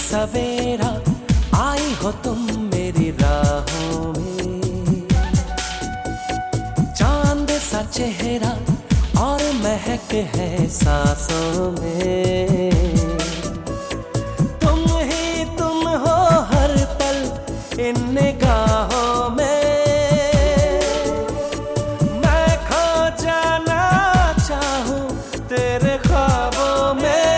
सवेरा आई हो तुम मेरी राहों में, चांद सा चेहरा और महक है सांसों में। तुम ही तुम हो हर पल इन निगाहों में, मैं खो जाना चाहूं तेरे ख्वाबों में।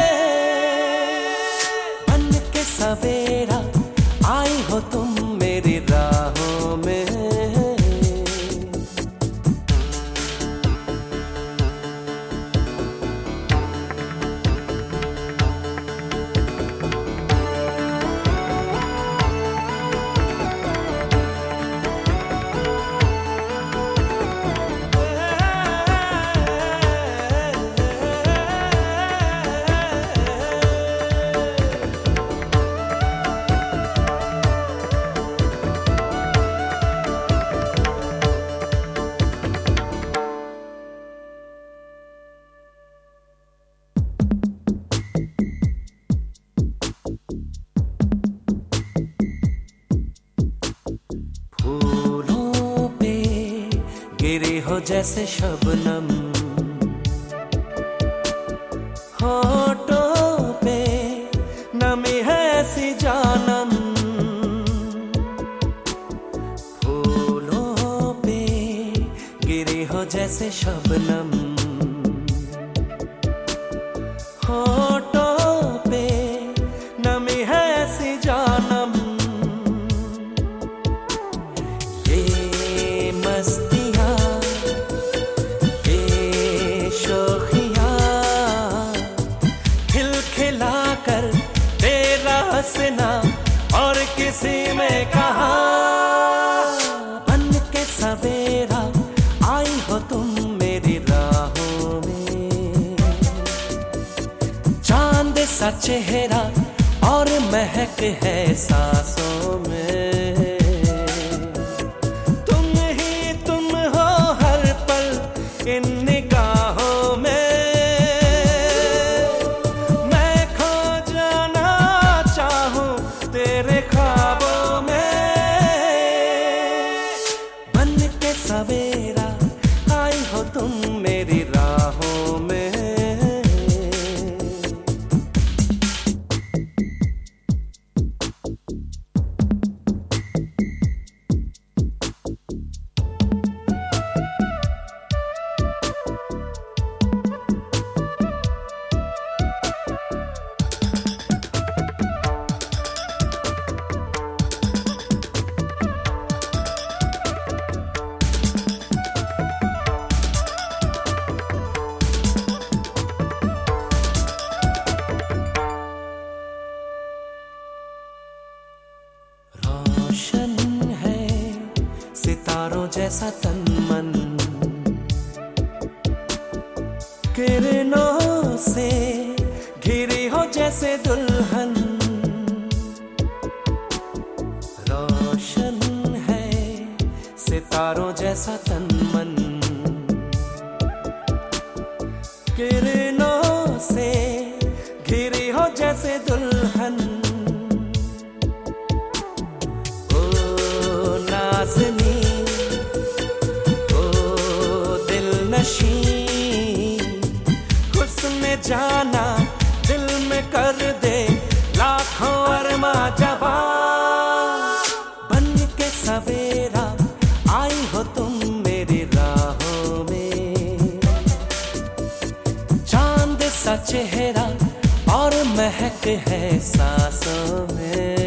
बन के सवेरा आई हो तुम मेरी राहों में। गिरी हो जैसे शबनम, होठों पे नमी है ऐसी जानम। फूलों पे गिरी हो जैसे शबनम, होठों पे नमी है ऐसी जानम। ये मस्ती हंसना और किसी में कहा। बन के सवेरा आई हो तुम मेरी राहों में, चांद सा चेहरा और महक है सांसों में। तुम ही तुम हो हर पल इन निगाहों में, तेरे ख्वाबों में। बन के सवेरा आई हो तुम मेरी राहों में। रोशन है सितारों जैसा तन मन, किरणों से घिरी हो जैसे दुल्हन। रोशन है सितारों जैसा तन मन, किरणों से घिरी हो जैसे दुल्हन। हुस्न जाना दिल में कर दे लाखों अरमा जवां। बन के सवेरा आई हो तुम मेरी राहों में, चांद सा चेहरा और महक है सांसों में।